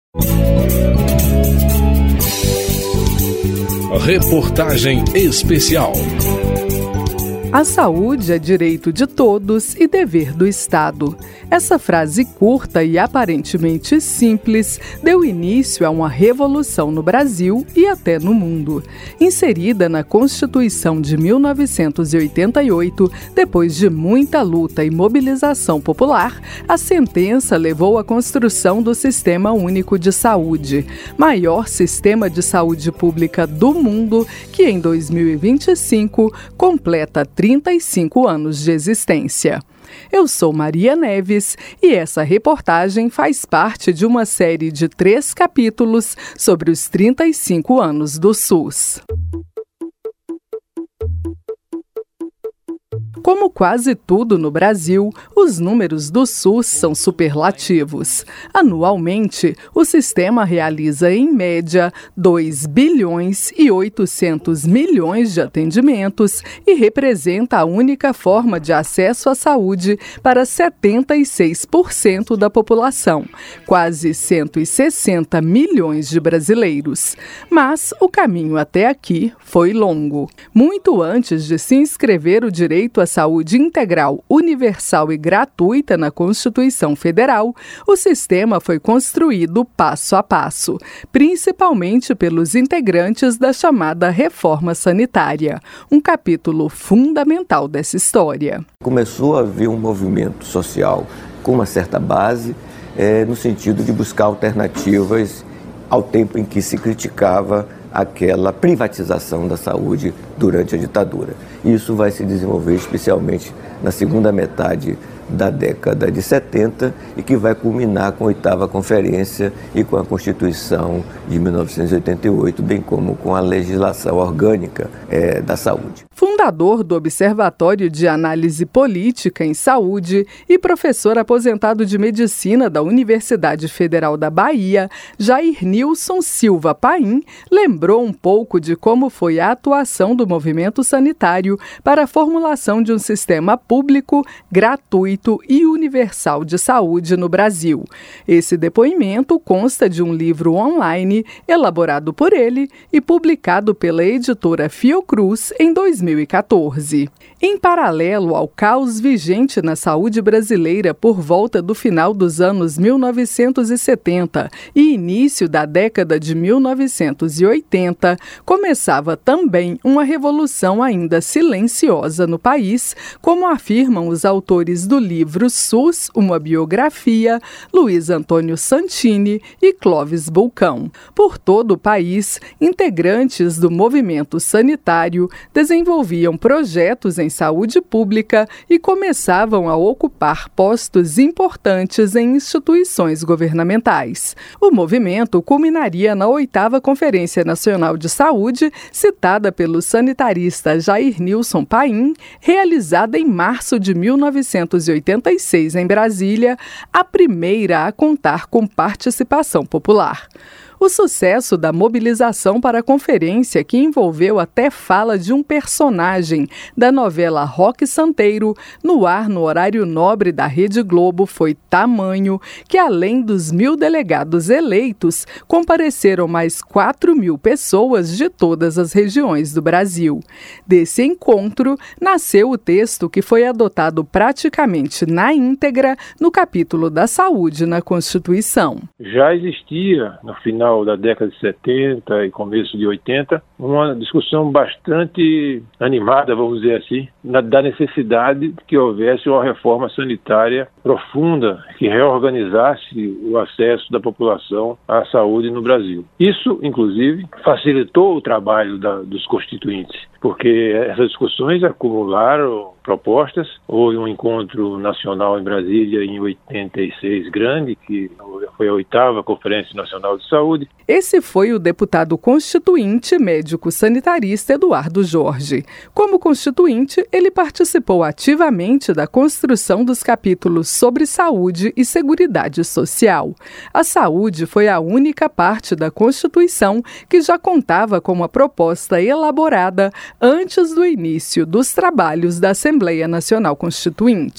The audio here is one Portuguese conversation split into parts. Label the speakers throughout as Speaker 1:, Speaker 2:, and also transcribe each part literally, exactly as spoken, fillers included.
Speaker 1: Reportagem especial.
Speaker 2: A saúde é direito de todos e dever do Estado. Essa frase curta e aparentemente simples deu início a uma revolução no Brasil e até no mundo. Inserida na Constituição de mil novecentos e oitenta e oito, depois de muita luta e mobilização popular, a sentença levou à construção do Sistema Único de Saúde, maior sistema de saúde pública do mundo, que em dois mil e vinte e cinco completa trinta e cinco anos de existência. Eu sou Maria Neves e essa reportagem faz parte de uma série de três capítulos sobre os trinta e cinco anos do SUS. Como quase tudo no Brasil, os números do SUS são superlativos. Anualmente, o sistema realiza, em média, dois bilhões e oitocentos milhões de atendimentos e representa a única forma de acesso à saúde para setenta e seis por cento da população, quase cento e sessenta milhões de brasileiros. Mas o caminho até aqui foi longo. Muito antes de se inscrever o direito à saúde integral, universal e gratuita na Constituição Federal, o sistema foi construído passo a passo, principalmente pelos integrantes da chamada Reforma Sanitária, um capítulo fundamental dessa história.
Speaker 3: Começou a haver um movimento social com uma certa base, é, no sentido de buscar alternativas ao tempo em que se criticava aquela privatização da saúde durante a ditadura. Isso vai se desenvolver especialmente na segunda metade da década de setenta e que vai culminar com a oitava conferência e com a Constituição de mil novecentos e oitenta e oito, bem como com a legislação orgânica é, da saúde.
Speaker 2: Fundador do Observatório de Análise Política em Saúde e professor aposentado de Medicina da Universidade Federal da Bahia, Jair Nilson Silva Paim lembrou um pouco de como foi a atuação do movimento sanitário para a formulação de um sistema público, gratuito e universal de saúde no Brasil. Esse depoimento consta de um livro online elaborado por ele e publicado pela editora Fiocruz em dois mil e quatorze. Em paralelo ao caos vigente na saúde brasileira por volta do final dos anos mil novecentos e setenta e início da década de mil novecentos e oitenta, começava também uma revolução ainda silenciosa no país, como afirmam os autores do livro SUS, uma biografia, Luiz Antônio Santini e Clóvis Bulcão. Por todo o país, integrantes do movimento sanitário desenvolviam projetos em saúde pública e começavam a ocupar postos importantes em instituições governamentais. O movimento culminaria na oitava Conferência Nacional de Saúde, citada pelo sanitarista Jair Nilson Paim, realizada em março de mil novecentos e oitenta e seis em Brasília, a primeira a contar com participação popular. O sucesso da mobilização para a conferência, que envolveu até fala de um personagem da novela Roque Santeiro, no ar no horário nobre da Rede Globo, foi tamanho que, além dos mil delegados eleitos, compareceram mais quatro mil pessoas de todas as regiões do Brasil. Desse encontro, nasceu o texto que foi adotado praticamente na íntegra no capítulo da saúde na Constituição.
Speaker 4: Já existia, no final da década de setenta e começo de oitenta, uma discussão bastante animada, vamos dizer assim, na, da necessidade de que houvesse uma reforma sanitária profunda que reorganizasse o acesso da população à saúde no Brasil. Isso, inclusive, facilitou o trabalho da, dos constituintes, porque essas discussões acumularam propostas. Houve um encontro nacional em Brasília em oitenta e seis grande, que foi a oitava Conferência Nacional de Saúde.
Speaker 2: Esse foi o deputado constituinte médico sanitarista Eduardo Jorge. Como constituinte, ele participou ativamente da construção dos capítulos sobre saúde e seguridade social. A saúde foi a única parte da Constituição que já contava com uma proposta elaborada antes do início dos trabalhos da Assembleia Nacional Constituinte.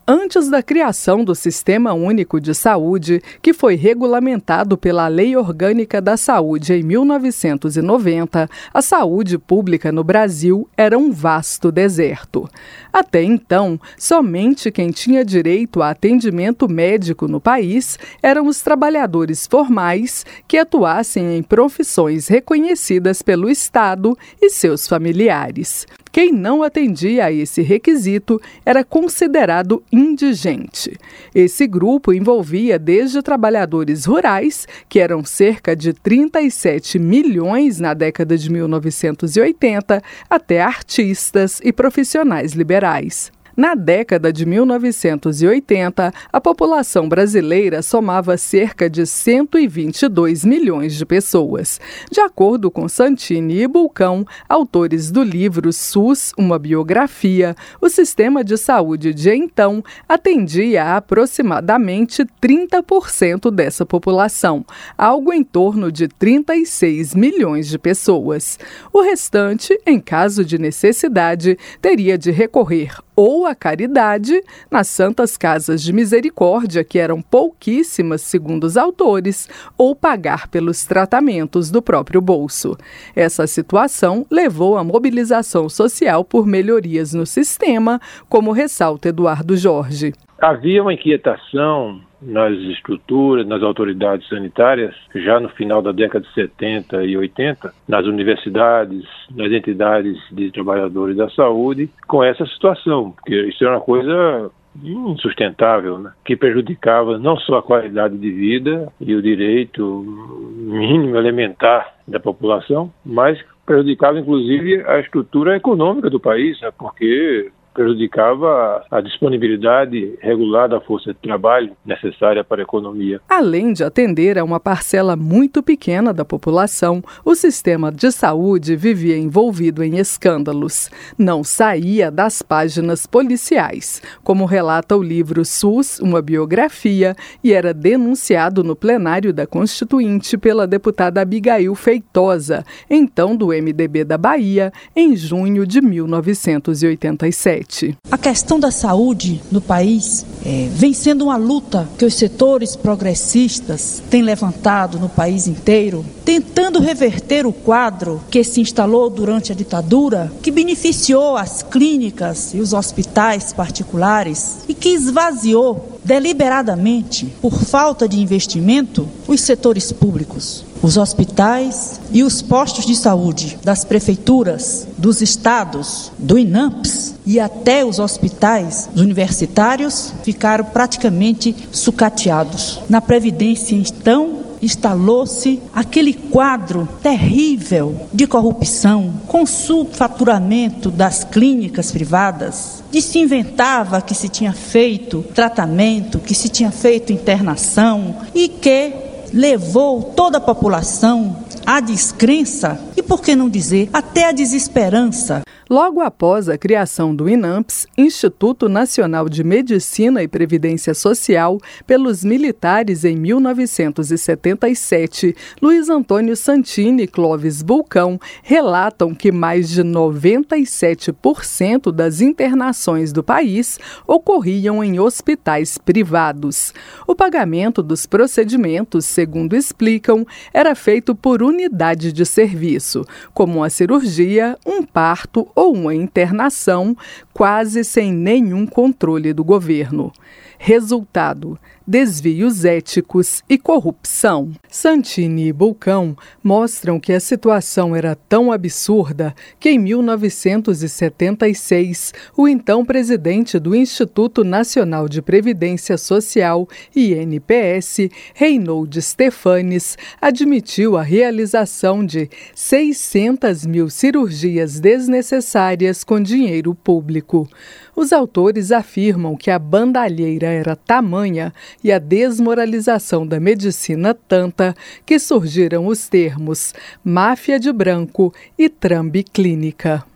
Speaker 2: Antes da criação do Sistema Único de Saúde, que foi regulamentado pela Lei Orgânica da Saúde em mil novecentos e noventa, a saúde pública no Brasil era um vasto deserto. Até então, somente quem tinha direito a atendimento médico no país eram os trabalhadores formais que atuassem em profissões reconhecidas pelo Estado e seus familiares. Quem não atendia a esse requisito era considerado indigente. Esse grupo envolvia desde trabalhadores rurais, que eram cerca de trinta e sete milhões na década de mil novecentos e oitenta, até artistas e profissionais liberais. Na década de mil novecentos e oitenta, a população brasileira somava cerca de cento e vinte e dois milhões de pessoas. De acordo com Santini e Bulcão, autores do livro SUS, uma biografia, o sistema de saúde de então atendia a aproximadamente trinta por cento dessa população, algo em torno de trinta e seis milhões de pessoas. O restante, em caso de necessidade, teria de recorrer ou a caridade, nas santas casas de misericórdia, que eram pouquíssimas segundo os autores, ou pagar pelos tratamentos do próprio bolso. Essa situação levou à mobilização social por melhorias no sistema, como ressalta Eduardo Jorge.
Speaker 4: Havia uma inquietação nas estruturas, nas autoridades sanitárias, já no final da década de setenta e oitenta, nas universidades, nas entidades de trabalhadores da saúde, com essa situação, porque isso era uma coisa insustentável, né? Que prejudicava não só a qualidade de vida e o direito mínimo elementar da população, mas prejudicava inclusive a estrutura econômica do país, né? Porque prejudicava a disponibilidade regular da força de trabalho necessária para a economia.
Speaker 2: Além de atender a uma parcela muito pequena da população, o sistema de saúde vivia envolvido em escândalos. Não saía das páginas policiais, como relata o livro SUS, uma biografia, e era denunciado no plenário da Constituinte pela deputada Abigail Feitosa, então do M D B da Bahia, em junho de mil novecentos e oitenta e sete.
Speaker 5: A questão da saúde no país é, vem sendo uma luta que os setores progressistas têm levantado no país inteiro, tentando reverter o quadro que se instalou durante a ditadura, que beneficiou as clínicas e os hospitais particulares e que esvaziou deliberadamente, por falta de investimento, os setores públicos. Os hospitais e os postos de saúde das prefeituras, dos estados, do INAMPS e até os hospitais universitários ficaram praticamente sucateados. Na Previdência, então, instalou-se aquele quadro terrível de corrupção, com subfaturamento das clínicas privadas, de se inventava que se tinha feito tratamento, que se tinha feito internação e que levou toda a população à descrença e, por que não dizer, até à desesperança.
Speaker 2: Logo após a criação do INAMPS, Instituto Nacional de Medicina e Previdência Social, pelos militares em mil novecentos e setenta e sete, Luiz Antônio Santini e Clóvis Bulcão relatam que mais de noventa e sete por cento das internações do país ocorriam em hospitais privados. O pagamento dos procedimentos, segundo explicam, era feito por unidade de serviço, como uma cirurgia, um parto ou uma internação, quase sem nenhum controle do governo. Resultado: desvios éticos e corrupção. Santini e Bulcão mostram que a situação era tão absurda que em mil novecentos e setenta e seis, o então presidente do Instituto Nacional de Previdência Social, I N P S, Reinhold Stefanes, admitiu a realização de seiscentas mil cirurgias desnecessárias com dinheiro público. Os autores afirmam que a bandalheira era tamanha e a desmoralização da medicina tanta que surgiram os termos máfia de branco e trambi clínica.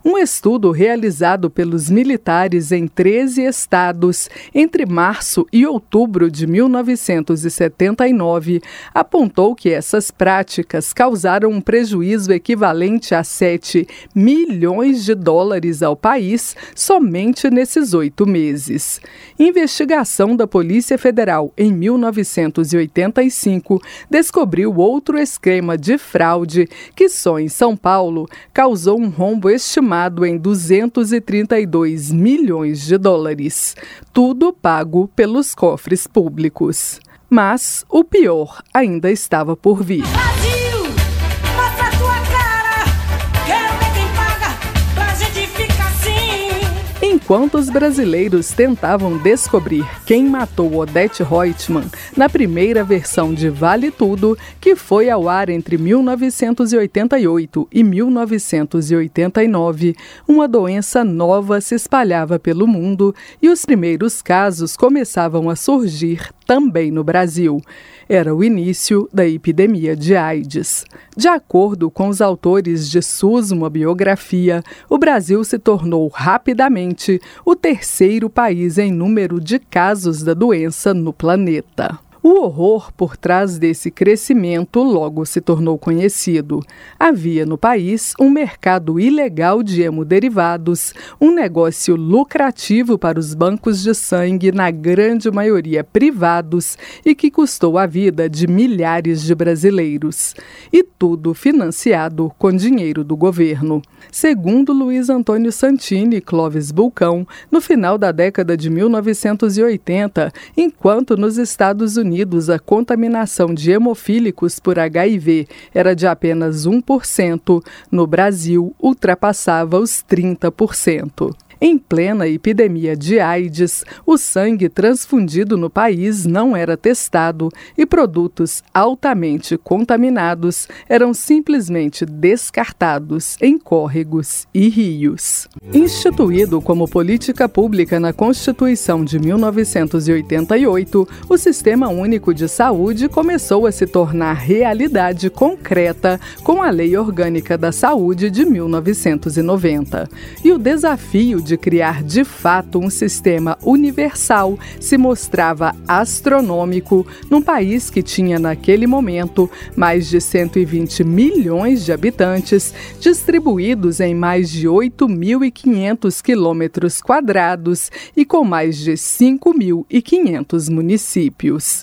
Speaker 2: Um estudo realizado pelos militares em treze estados entre março e outubro de mil novecentos e setenta e nove apontou que essas práticas causaram um prejuízo equivalente a sete milhões de dólares ao país somente nesses oito meses. Investigação da Polícia Federal em mil novecentos e oitenta e cinco descobriu outro esquema de fraude que só em São Paulo causou um rombo estimado em duzentos e trinta e dois milhões de dólares, tudo pago pelos cofres públicos. Mas o pior ainda estava por vir.
Speaker 6: Brasil, mostra a tua cara, quero ver quem paga pra gente ficar assim.
Speaker 2: Enquanto os brasileiros tentavam descobrir quem matou Odete Roitman na primeira versão de Vale Tudo, que foi ao ar entre mil novecentos e oitenta e oito e mil novecentos e oitenta e nove, uma doença nova se espalhava pelo mundo e os primeiros casos começavam a surgir também no Brasil. Era o início da epidemia de AIDS. De acordo com os autores de SUS, uma biografia, o Brasil se tornou rapidamente o terceiro país em número de casos da doença no planeta. O horror por trás desse crescimento logo se tornou conhecido. Havia no país um mercado ilegal de hemoderivados, um negócio lucrativo para os bancos de sangue, na grande maioria privados, e que custou a vida de milhares de brasileiros. E tudo financiado com dinheiro do governo. Segundo Luiz Antônio Santini e Clóvis Bulcão, no final da década de mil novecentos e oitenta, enquanto nos Estados Unidos a contaminação de hemofílicos por H I V era de apenas um por cento, no Brasil ultrapassava os trinta por cento. Em plena epidemia de AIDS, o sangue transfundido no país não era testado e produtos altamente contaminados eram simplesmente descartados em córregos e rios. Instituído como política pública na Constituição de mil novecentos e oitenta e oito, o Sistema Único de Saúde começou a se tornar realidade concreta com a Lei Orgânica da Saúde de mil novecentos e noventa. E o desafio de de criar de fato um sistema universal se mostrava astronômico num país que tinha naquele momento mais de cento e vinte milhões de habitantes, distribuídos em mais de oito mil e quinhentos quilômetros quadrados e com mais de cinco mil e quinhentos municípios.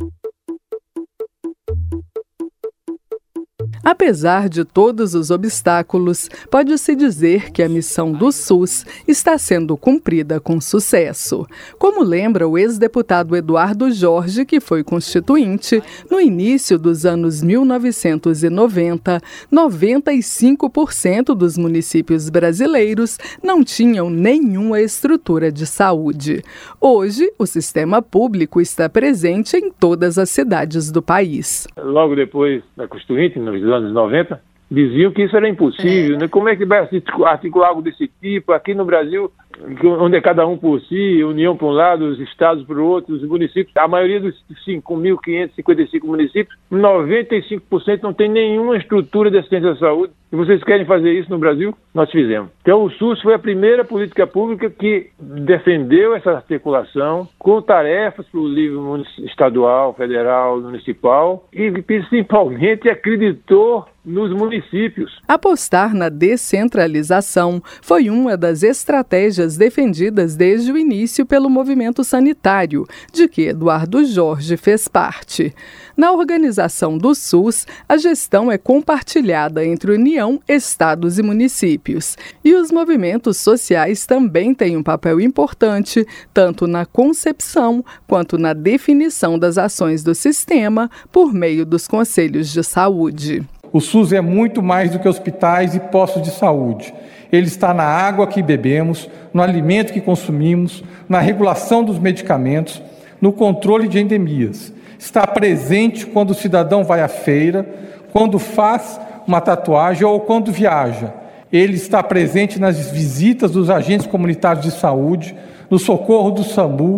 Speaker 2: Apesar de todos os obstáculos, pode-se dizer que a missão do SUS está sendo cumprida com sucesso. Como lembra o ex-deputado Eduardo Jorge, que foi constituinte, no início dos anos mil novecentos e noventa, noventa e cinco por cento dos municípios brasileiros não tinham nenhuma estrutura de saúde. Hoje, o sistema público está presente em todas as cidades do país.
Speaker 4: Logo depois da Constituinte, nos anos noventa, diziam que isso era impossível, né? Como é que vai articular algo desse tipo? Aqui no Brasil, onde é cada um por si, União para um lado, os estados para o outro, os municípios, a maioria dos cinco mil quinhentos e cinquenta e cinco municípios, noventa e cinco por cento não tem nenhuma estrutura de assistência à saúde. E vocês querem fazer isso no Brasil? Nós fizemos. Então o SUS foi a primeira política pública que defendeu essa articulação com tarefas para o nível estadual, federal, municipal e principalmente acreditou nos municípios.
Speaker 2: Apostar na descentralização foi uma das estratégias defendidas desde o início pelo movimento sanitário, de que Eduardo Jorge fez parte. Na organização do SUS, a gestão é compartilhada entre União, estados e municípios. E os movimentos sociais também têm um papel importante, tanto na concepção quanto na definição das ações do sistema por meio dos conselhos de saúde.
Speaker 7: O SUS é muito mais do que hospitais e postos de saúde. Ele está na água que bebemos, no alimento que consumimos, na regulação dos medicamentos, no controle de endemias. Está presente quando o cidadão vai à feira, quando faz uma tatuagem ou quando viaja. Ele está presente nas visitas dos agentes comunitários de saúde, no socorro do SAMU,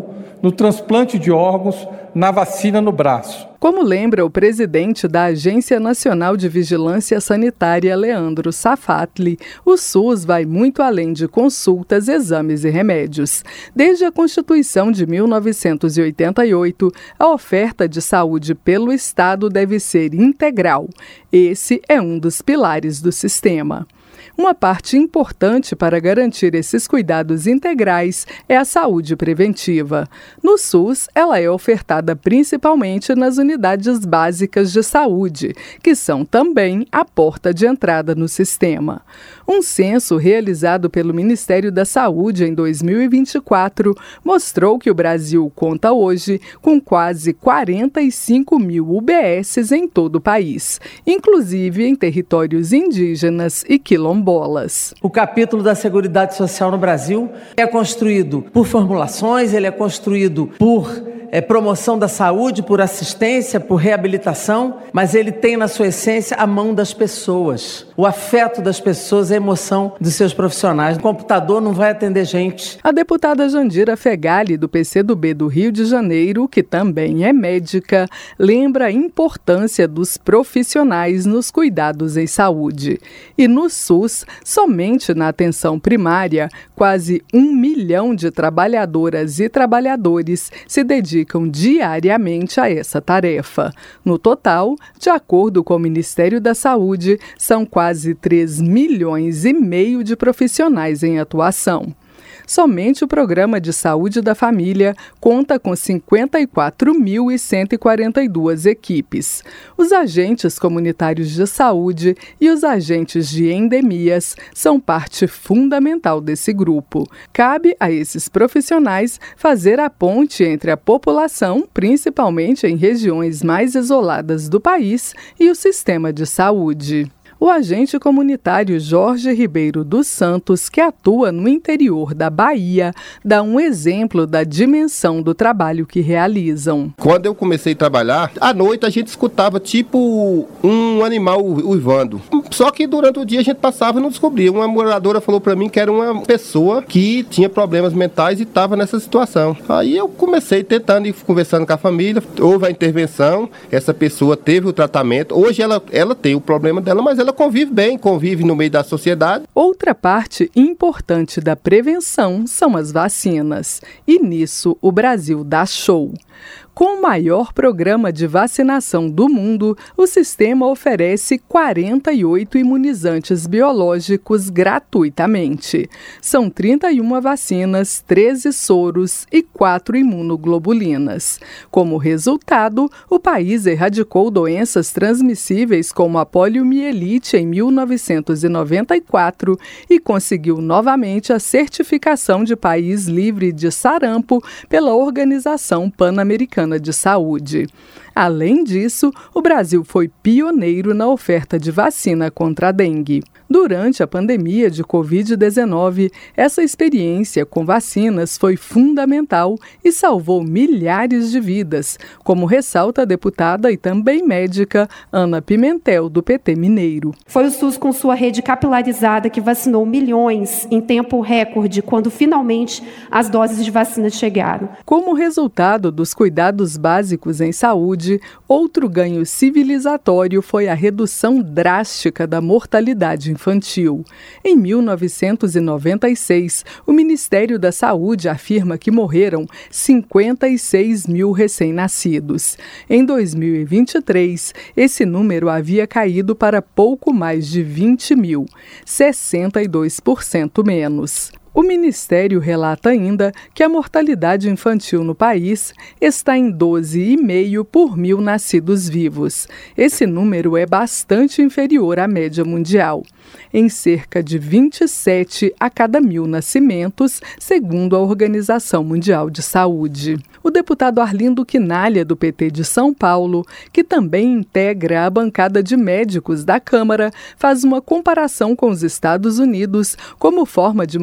Speaker 7: no transplante de órgãos, na vacina no braço.
Speaker 2: Como lembra o presidente da Agência Nacional de Vigilância Sanitária, Leandro Safatli, o SUS vai muito além de consultas, exames e remédios. Desde a Constituição de mil novecentos e oitenta e oito, a oferta de saúde pelo Estado deve ser integral. Esse é um dos pilares do sistema. Uma parte importante para garantir esses cuidados integrais é a saúde preventiva. No SUS, ela é ofertada principalmente nas unidades básicas de saúde, que são também a porta de entrada no sistema. Um censo realizado pelo Ministério da Saúde em dois mil e vinte e quatro mostrou que o Brasil conta hoje com quase quarenta e cinco mil U B Ss em todo o país, inclusive em territórios indígenas e quilombolas.
Speaker 8: O capítulo da Seguridade Social no Brasil é construído por formulações, ele é construído por é, promoção da saúde, por assistência, por reabilitação, mas ele tem na sua essência a mão das pessoas, o afeto das pessoas, a emoção dos seus profissionais. O computador não vai atender gente.
Speaker 2: A deputada Jandira Fegali, do P C do B do Rio de Janeiro, que também é médica, lembra a importância dos profissionais nos cuidados em saúde. E no SUS, somente na atenção primária, quase um milhão de trabalhadoras e trabalhadores se dedicam diariamente a essa tarefa. No total, de acordo com o Ministério da Saúde, são quase três milhões e meio de profissionais em atuação. Somente o Programa de Saúde da Família conta com cinquenta e quatro mil cento e quarenta e duas equipes. Os agentes comunitários de saúde e os agentes de endemias são parte fundamental desse grupo. Cabe a esses profissionais fazer a ponte entre a população, principalmente em regiões mais isoladas do país, e o sistema de saúde. O agente comunitário Jorge Ribeiro dos Santos, que atua no interior da Bahia, dá um exemplo da dimensão do trabalho que realizam.
Speaker 9: Quando eu comecei a trabalhar, à noite a gente escutava tipo um animal uivando. Só que durante o dia a gente passava e não descobria. Uma moradora falou para mim que era uma pessoa que tinha problemas mentais e estava nessa situação. Aí eu comecei tentando ir conversando com a família, houve a intervenção, essa pessoa teve o tratamento. Hoje ela, ela tem o problema dela, mas ela Ela convive bem, convive no meio da sociedade.
Speaker 2: Outra parte importante da prevenção são as vacinas. E nisso o Brasil dá show. Com o maior programa de vacinação do mundo, o sistema oferece quarenta e oito imunizantes biológicos gratuitamente. São trinta e uma vacinas, treze soros e quatro imunoglobulinas. Como resultado, o país erradicou doenças transmissíveis como a poliomielite em mil novecentos e noventa e quatro e conseguiu novamente a certificação de país livre de sarampo pela Organização Pan-Americana de Saúde. Além disso, o Brasil foi pioneiro na oferta de vacina contra a dengue. Durante a pandemia de covid dezenove, essa experiência com vacinas foi fundamental e salvou milhares de vidas, como ressalta a deputada e também médica Ana Pimentel, do P T Mineiro.
Speaker 10: Foi o SUS com sua rede capilarizada que vacinou milhões em tempo recorde, quando finalmente as doses de vacina chegaram.
Speaker 2: Como resultado dos cuidados básicos em saúde, outro ganho civilizatório foi a redução drástica da mortalidade infantil. Em mil novecentos e noventa e seis, o Ministério da Saúde afirma que morreram cinquenta e seis mil recém-nascidos. Em dois mil e vinte e três, esse número havia caído para pouco mais de vinte mil, sessenta e dois por cento menos. O Ministério relata ainda que a mortalidade infantil no país está em doze vírgula cinco por mil nascidos vivos. Esse número é bastante inferior à média mundial, em cerca de vinte e sete a cada mil nascimentos, segundo a Organização Mundial de Saúde. O deputado Arlindo Quinalha, do P T de São Paulo, que também integra a bancada de médicos da Câmara, faz uma comparação com os Estados Unidos como forma de mostrar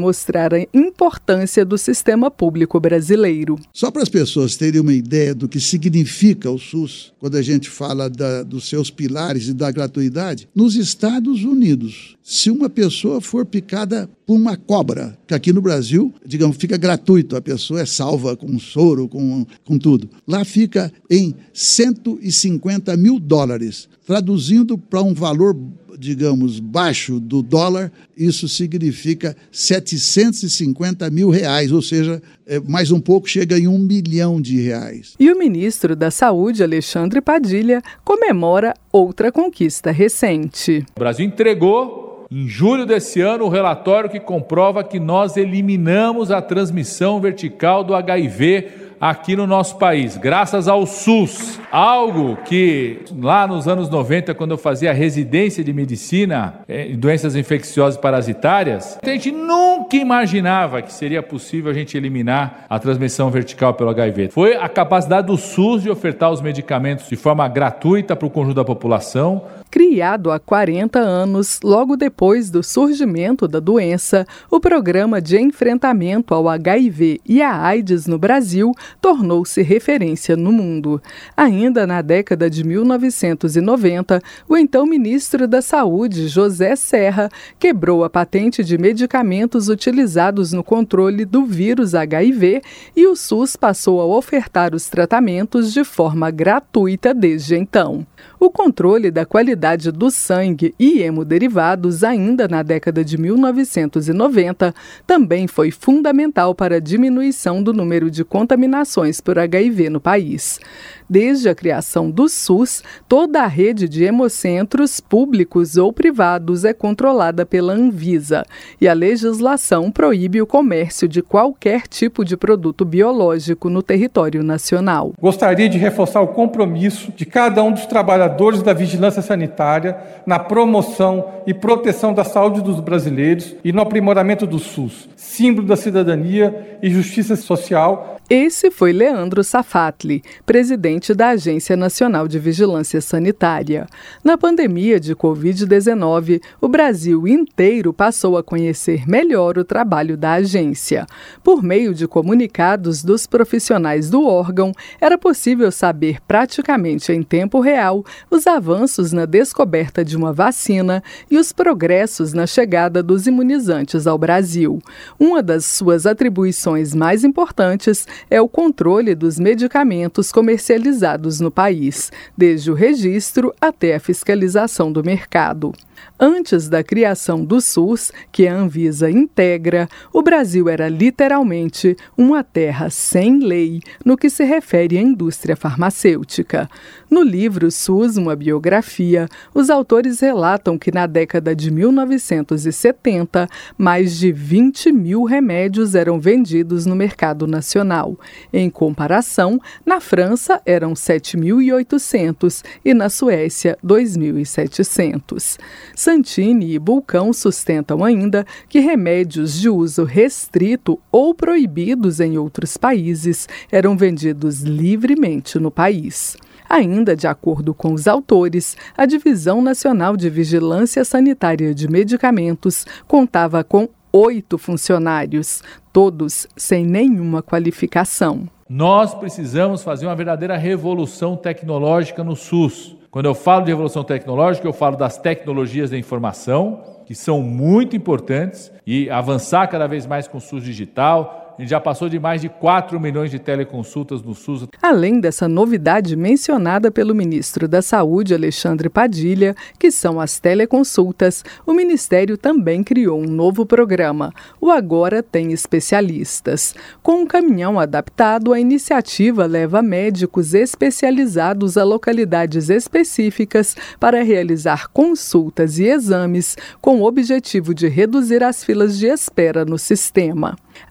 Speaker 2: mostrar a importância do sistema público brasileiro.
Speaker 11: Só para as pessoas terem uma ideia do que significa o SUS, quando a gente fala da, dos seus pilares e da gratuidade, nos Estados Unidos, se uma pessoa for picada por uma cobra, que aqui no Brasil, digamos, fica gratuito, a pessoa é salva com soro, com, com tudo. Lá fica em cento e cinquenta mil dólares. Traduzindo para um valor, digamos, baixo do dólar, isso significa setecentos e cinquenta mil reais, ou seja, é, mais um pouco chega em um milhão de reais.
Speaker 2: E o ministro da Saúde, Alexandre Padilha, comemora outra conquista recente.
Speaker 12: O Brasil entregou, em julho desse ano, o relatório que comprova que nós eliminamos a transmissão vertical do H I V aqui no nosso país, graças ao SUS. Algo que lá nos anos noventa, quando eu fazia residência de medicina em doenças infecciosas e parasitárias, a gente nunca imaginava que seria possível a gente eliminar a transmissão vertical pelo H I V. Foi a capacidade do SUS de ofertar os medicamentos de forma gratuita para o conjunto da população.
Speaker 2: Criado há quarenta anos, logo depois do surgimento da doença, o Programa de Enfrentamento ao H I V e à AIDS no Brasil tornou-se referência no mundo. Ainda na década de mil novecentos e noventa, o então ministro da Saúde, José Serra, quebrou a patente de medicamentos utilizados no controle do vírus H I V e o SUS passou a ofertar os tratamentos de forma gratuita desde então. O controle da qualidade do sangue e hemoderivados ainda na década de mil novecentos e noventa também foi fundamental para a diminuição do número de contaminações por H I V no país. Desde a criação do SUS, toda a rede de hemocentros públicos ou privados é controlada pela Anvisa e a legislação proíbe o comércio de qualquer tipo de produto biológico no território nacional.
Speaker 7: Gostaria de reforçar o compromisso de cada um dos trabalhadores da vigilância sanitária na promoção e proteção da saúde dos brasileiros e no aprimoramento do SUS, símbolo da cidadania e justiça social.
Speaker 2: Esse foi Leandro Safatli, presidente da Agência Nacional de Vigilância Sanitária. Na pandemia de covid dezenove, o Brasil inteiro passou a conhecer melhor o trabalho da agência. Por meio de comunicados dos profissionais do órgão, era possível saber praticamente em tempo real os avanços na descoberta de uma vacina e os progressos na chegada dos imunizantes ao Brasil. Uma das suas atribuições mais importantes é o controle dos medicamentos comercializados no país, desde o registro até a fiscalização do mercado. Antes da criação do SUS, que a Anvisa integra, o Brasil era literalmente uma terra sem lei no que se refere à indústria farmacêutica. No livro SUS, uma biografia, os autores relatam que na década de mil novecentos e setenta, mais de vinte mil remédios eram vendidos no mercado nacional. Em comparação, na França eram sete mil e oitocentos e na Suécia dois mil e setecentos. Santini e Bulcão sustentam ainda que remédios de uso restrito ou proibidos em outros países eram vendidos livremente no país. Ainda de acordo com os autores, a Divisão Nacional de Vigilância Sanitária de Medicamentos contava com oito funcionários, todos sem nenhuma qualificação.
Speaker 12: Nós precisamos fazer uma verdadeira revolução tecnológica no SUS. Quando eu falo de revolução tecnológica, eu falo das tecnologias da informação, que são muito importantes, e avançar cada vez mais com o SUS digital. A gente já passou de mais de quatro milhões de teleconsultas no SUS.
Speaker 2: Além dessa novidade mencionada pelo ministro da Saúde, Alexandre Padilha, que são as teleconsultas, o Ministério também criou um novo programa, o Agora Tem Especialistas. Com um caminhão adaptado, a iniciativa leva médicos especializados a localidades específicas para realizar consultas e exames com o objetivo de reduzir as filas de espera no sistema. A rede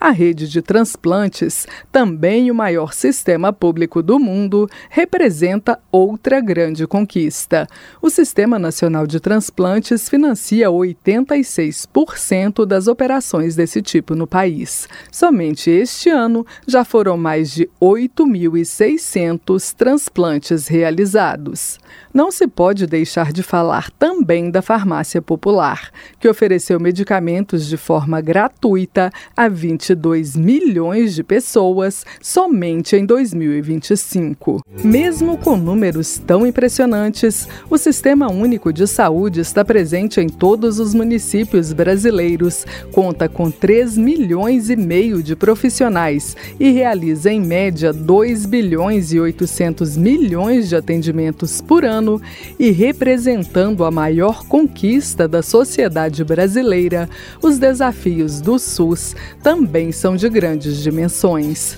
Speaker 2: de transplantes, também o maior sistema público do mundo, representa outra grande conquista. O Sistema Nacional de Transplantes financia oitenta e seis por cento das operações desse tipo no país. Somente este ano já foram mais de oito mil e seiscentos transplantes realizados. Não se pode deixar de falar também da farmácia popular, que ofereceu medicamentos de forma gratuita a vinte e dois milhões de pessoas somente em dois mil e vinte e cinco. Mesmo com números tão impressionantes, o Sistema Único de Saúde está presente em todos os municípios brasileiros, conta com três milhões e meio de profissionais e realiza em média dois bilhões e oitocentos milhões de atendimentos por ano, e representando a maior conquista da sociedade brasileira, os desafios do SUS também são de grandes dimensões.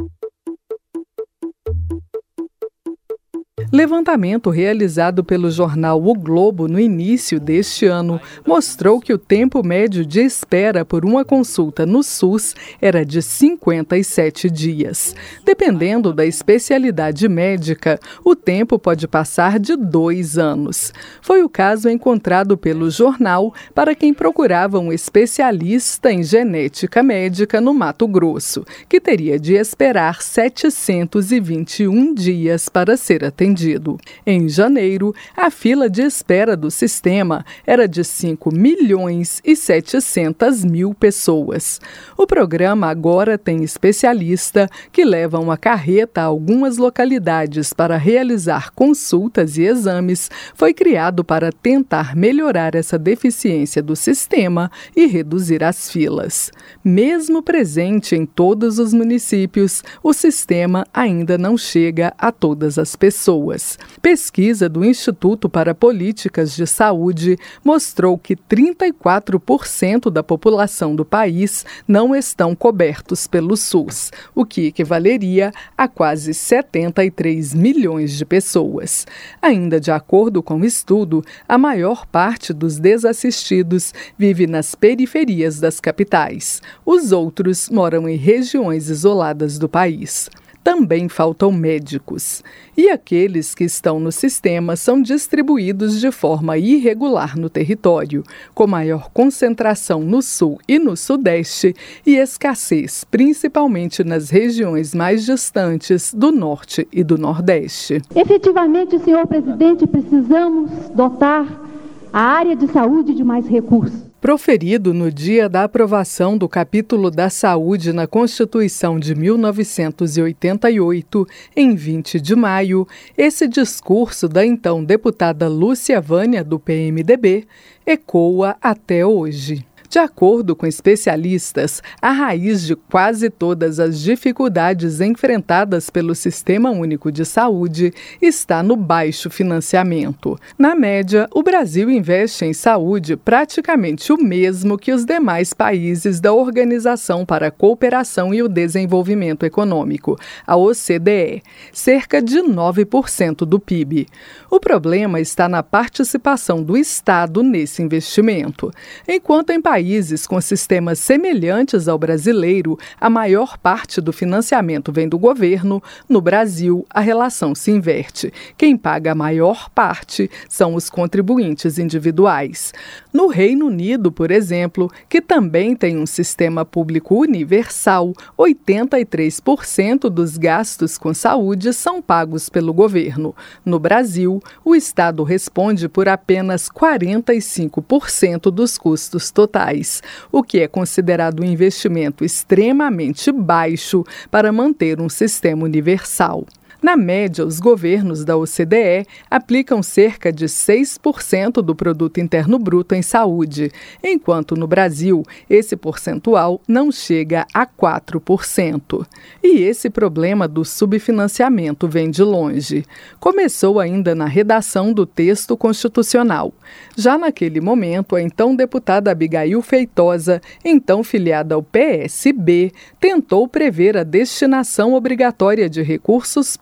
Speaker 2: Levantamento realizado pelo jornal O Globo no início deste ano mostrou que o tempo médio de espera por uma consulta no SUS era de cinquenta e sete dias. Dependendo da especialidade médica, o tempo pode passar de dois anos. Foi o caso encontrado pelo jornal para quem procurava um especialista em genética médica no Mato Grosso, que teria de esperar setecentos e vinte e um dias para ser atendido. Em janeiro, a fila de espera do sistema era de cinco milhões e setecentas mil pessoas. O programa agora tem especialista que leva uma carreta a algumas localidades para realizar consultas e exames. Foi criado para tentar melhorar essa deficiência do sistema e reduzir as filas. Mesmo presente em todos os municípios, o sistema ainda não chega a todas as pessoas. Pesquisa do Instituto para Políticas de Saúde mostrou que trinta e quatro por cento da população do país não estão cobertos pelo SUS, o que equivaleria a quase setenta e três milhões de pessoas. Ainda de acordo com o estudo, a maior parte dos desassistidos vive nas periferias das capitais. Os outros moram em regiões isoladas do país. Também faltam médicos. E aqueles que estão no sistema são distribuídos de forma irregular no território, com maior concentração no sul e no sudeste e escassez, principalmente nas regiões mais distantes do norte e do nordeste.
Speaker 13: Efetivamente, senhor presidente, precisamos dotar a área de saúde de mais recursos.
Speaker 2: Proferido no dia da aprovação do capítulo da saúde na Constituição de mil novecentos e oitenta e oito, em vinte de maio, esse discurso da então deputada Lúcia Vânia, do P M D B, ecoa até hoje. De acordo com especialistas, a raiz de quase todas as dificuldades enfrentadas pelo Sistema Único de Saúde está no baixo financiamento. Na média, o Brasil investe em saúde praticamente o mesmo que os demais países da Organização para a Cooperação e o Desenvolvimento Econômico, a O C D E, cerca de nove por cento do P I B. O problema está na participação do Estado nesse investimento. Enquanto em países Países com sistemas semelhantes ao brasileiro, a maior parte do financiamento vem do governo. No Brasil, a relação se inverte. Quem paga a maior parte são os contribuintes individuais. No Reino Unido, por exemplo, que também tem um sistema público universal, oitenta e três por cento dos gastos com saúde são pagos pelo governo. No Brasil, o Estado responde por apenas quarenta e cinco por cento dos custos totais, o que é considerado um investimento extremamente baixo para manter um sistema universal. Na média, os governos da O C D E aplicam cerca de seis por cento do produto interno bruto em saúde, enquanto no Brasil esse percentual não chega a quatro por cento. E esse problema do subfinanciamento vem de longe. Começou ainda na redação do texto constitucional. Já naquele momento, a então deputada Abigail Feitosa, então filiada ao P S B, tentou prever a destinação obrigatória de recursos públicos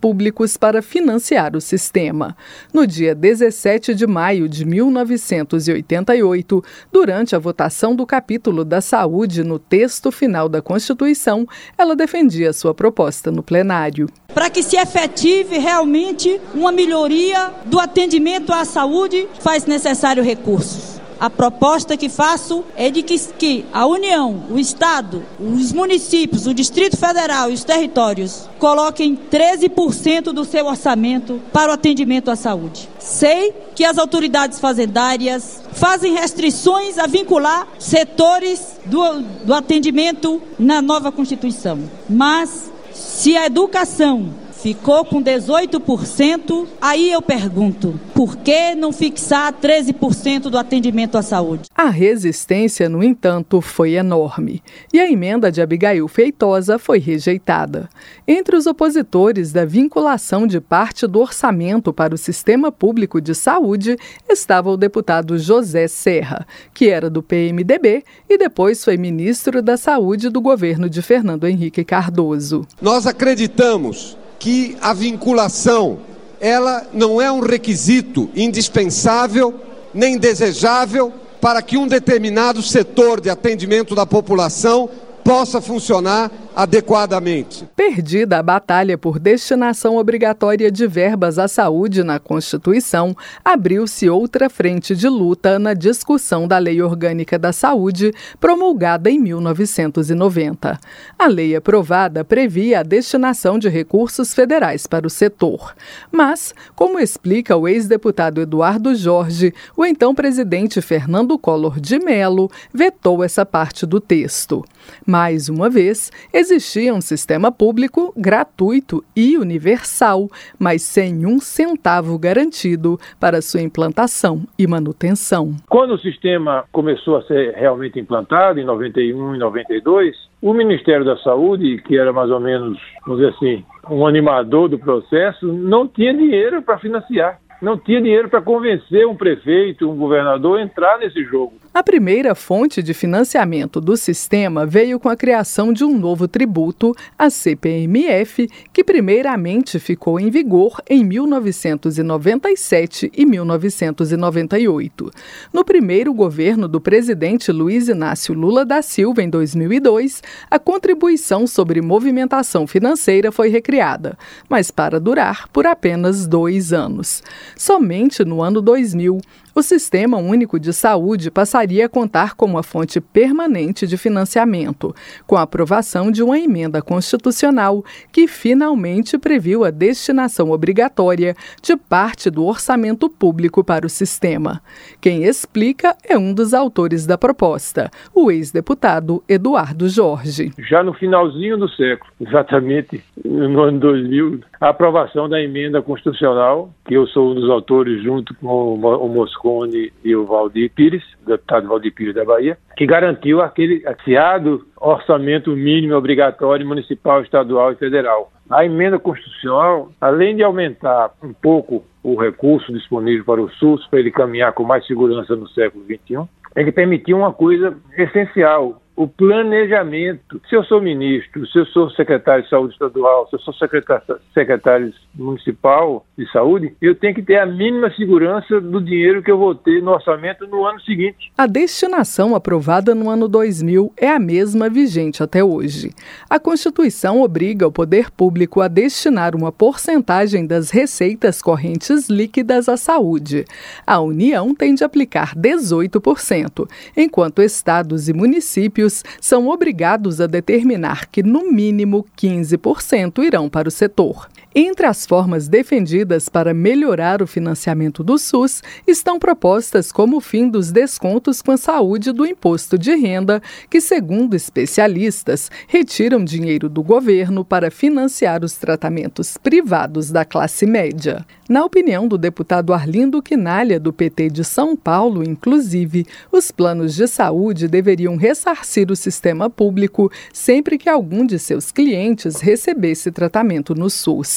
Speaker 2: públicos para financiar o sistema. No dia dezessete de maio de mil novecentos e oitenta e oito, durante a votação do capítulo da saúde no texto final da Constituição, ela defendia sua proposta no plenário.
Speaker 5: Para que se efetive realmente uma melhoria do atendimento à saúde, faz necessário recursos. A proposta que faço é de que, que a União, o Estado, os municípios, o Distrito Federal e os territórios coloquem treze por cento do seu orçamento para o atendimento à saúde. Sei que as autoridades fazendárias fazem restrições a vincular setores do, do atendimento na nova Constituição, mas se a educação ficou com dezoito por cento, aí eu pergunto, por que não fixar treze por cento do atendimento à saúde?
Speaker 2: A resistência, no entanto, foi enorme, e a emenda de Abigail Feitosa foi rejeitada. Entre os opositores da vinculação de parte do orçamento para o Sistema Público de Saúde estava o deputado José Serra, que era do P M D B e depois foi ministro da Saúde do governo de Fernando Henrique Cardoso.
Speaker 14: Nós acreditamos que a vinculação, ela não é um requisito indispensável nem desejável para que um determinado setor de atendimento da população possa funcionar adequadamente.
Speaker 2: Perdida a batalha por destinação obrigatória de verbas à saúde na Constituição, abriu-se outra frente de luta na discussão da Lei Orgânica da Saúde, promulgada em mil novecentos e noventa. A lei aprovada previa a destinação de recursos federais para o setor. Mas, como explica o ex-deputado Eduardo Jorge, o então presidente Fernando Collor de Mello vetou essa parte do texto. Mais uma vez, existia um sistema público gratuito e universal, mas sem um centavo garantido para sua implantação e manutenção.
Speaker 4: Quando o sistema começou a ser realmente implantado, em noventa e um e noventa e dois, o Ministério da Saúde, que era mais ou menos, vamos dizer assim, um animador do processo, não tinha dinheiro para financiar. Não tinha dinheiro para convencer um prefeito, um governador a entrar nesse jogo.
Speaker 2: A primeira fonte de financiamento do sistema veio com a criação de um novo tributo, a C P M F, que primeiramente ficou em vigor em mil novecentos e noventa e sete e mil novecentos e noventa e oito. No primeiro governo do presidente Luiz Inácio Lula da Silva, em dois mil e dois, a contribuição sobre movimentação financeira foi recriada, mas para durar por apenas dois anos. Somente no ano dois mil, o Sistema Único de Saúde passaria a contar com uma fonte permanente de financiamento, com a aprovação de uma emenda constitucional que finalmente previu a destinação obrigatória de parte do orçamento público para o sistema. Quem explica é um dos autores da proposta, o ex-deputado Eduardo Jorge.
Speaker 4: Já no finalzinho do século, exatamente no ano dois mil, a aprovação da emenda constitucional, que eu sou um dos autores junto com o Moscone e o Valdir Pires, o deputado Valdir Pires da Bahia, que garantiu aquele aciado orçamento mínimo obrigatório municipal, estadual e federal. A emenda constitucional, além de aumentar um pouco o recurso disponível para o SUS, para ele caminhar com mais segurança no século vinte e um, ele permitiu uma coisa essencial: o planejamento. Se eu sou ministro, se eu sou secretário de saúde estadual, se eu sou secretário, secretário municipal de saúde, eu tenho que ter a mínima segurança do dinheiro que eu vou ter no orçamento no ano seguinte.
Speaker 2: A destinação aprovada no ano dois mil é a mesma vigente até hoje. A Constituição obriga o poder público a destinar uma porcentagem das receitas correntes líquidas à saúde. A União tem de aplicar dezoito por cento, enquanto estados e municípios são obrigados a determinar que, no mínimo, quinze por cento irão para o setor. Entre as formas defendidas para melhorar o financiamento do SUS estão propostas como o fim dos descontos com a saúde do imposto de renda, que, segundo especialistas, retiram dinheiro do governo para financiar os tratamentos privados da classe média. Na opinião do deputado Arlindo Quinalha, do P T de São Paulo, inclusive, os planos de saúde deveriam ressarcir o sistema público sempre que algum de seus clientes recebesse tratamento no SUS.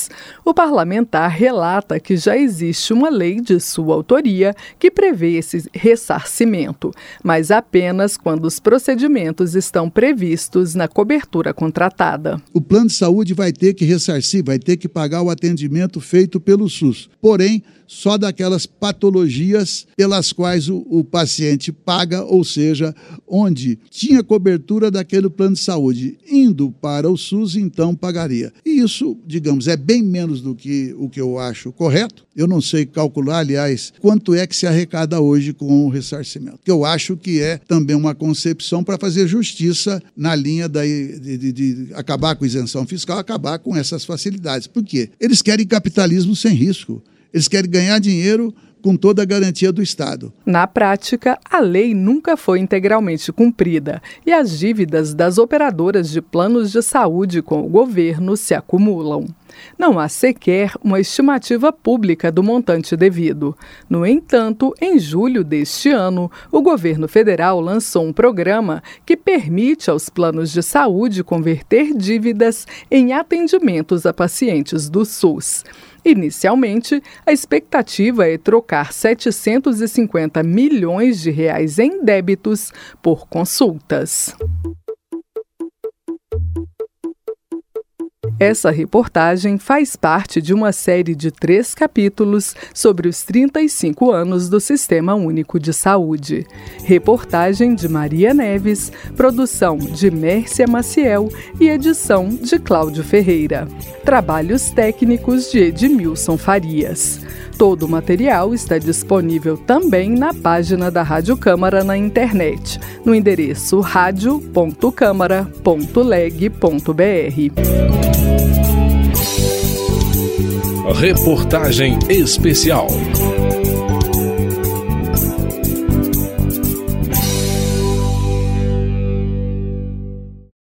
Speaker 2: O parlamentar relata que já existe uma lei de sua autoria que prevê esse ressarcimento, mas apenas quando os procedimentos estão previstos na cobertura contratada.
Speaker 11: O plano de saúde vai ter que ressarcir, vai ter que pagar o atendimento feito pelo SUS. Porém, só daquelas patologias pelas quais o, o paciente paga, ou seja, onde tinha cobertura daquele plano de saúde, indo para o SUS, então pagaria. E isso, digamos, é bem menos do que o que eu acho correto. Eu não sei calcular, aliás, quanto é que se arrecada hoje com o ressarcimento. Que eu acho que é também uma concepção para fazer justiça na linha da, de, de, de acabar com a isenção fiscal, acabar com essas facilidades. Por quê? Eles querem capitalismo sem risco. Eles querem ganhar dinheiro com toda a garantia do Estado.
Speaker 2: Na prática, a lei nunca foi integralmente cumprida e as dívidas das operadoras de planos de saúde com o governo se acumulam. Não há sequer uma estimativa pública do montante devido. No entanto, em julho deste ano, o governo federal lançou um programa que permite aos planos de saúde converter dívidas em atendimentos a pacientes do SUS. Inicialmente, a expectativa é trocar setecentos e cinquenta milhões de reais em débitos por consultas. Essa reportagem faz parte de uma série de três capítulos sobre os trinta e cinco anos do Sistema Único de Saúde. Reportagem de Maria Neves, produção de Mércia Maciel e edição de Cláudio Ferreira. Trabalhos técnicos de Edmilson Farias. Todo o material está disponível também na página da Rádio Câmara na internet, no endereço rádio ponto câmara ponto leg ponto br.
Speaker 1: Reportagem especial.